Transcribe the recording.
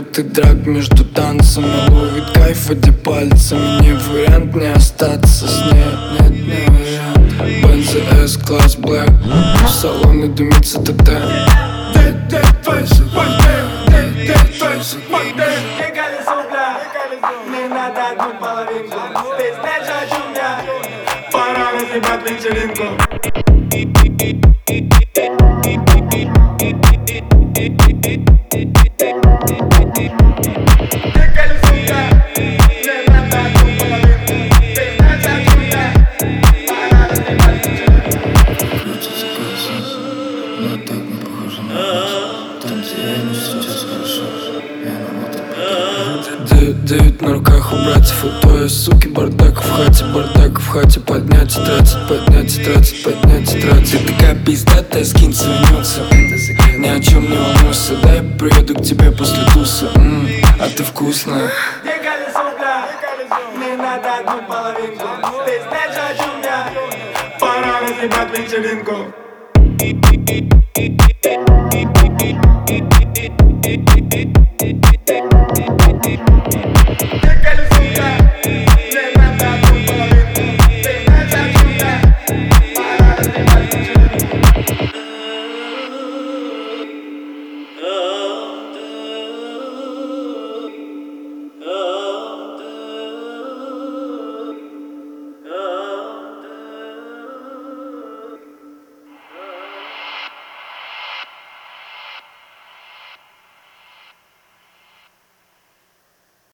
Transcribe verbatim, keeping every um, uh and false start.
ты драк между танцами, ловит кайф, води пальцами. Не вариант не остаться с ней, нет, не вариант. Бензи эс, класс блэк, в салоне дымится ТТ. Не надо одну половинку, ты знаешь, о чем я. Пора разъебать вечеринку. Но так не похоже на нас. Там, где я не сейчас хорошо. Я на девять, девять на руках у братьев, у той суки бардак в хате, бардак в хате. Поднять и тратить, поднять и тратить, поднять и тратить. Ты такая пиздатая, скин свернется. Ни о чем не волнуйся, дай приеду к тебе после туса. М-м, а ты вкусная. Где колесо, бля? Не надо одну половинку, ты знаешь, о чем я. Пора разъебать вечеринку. Thank you.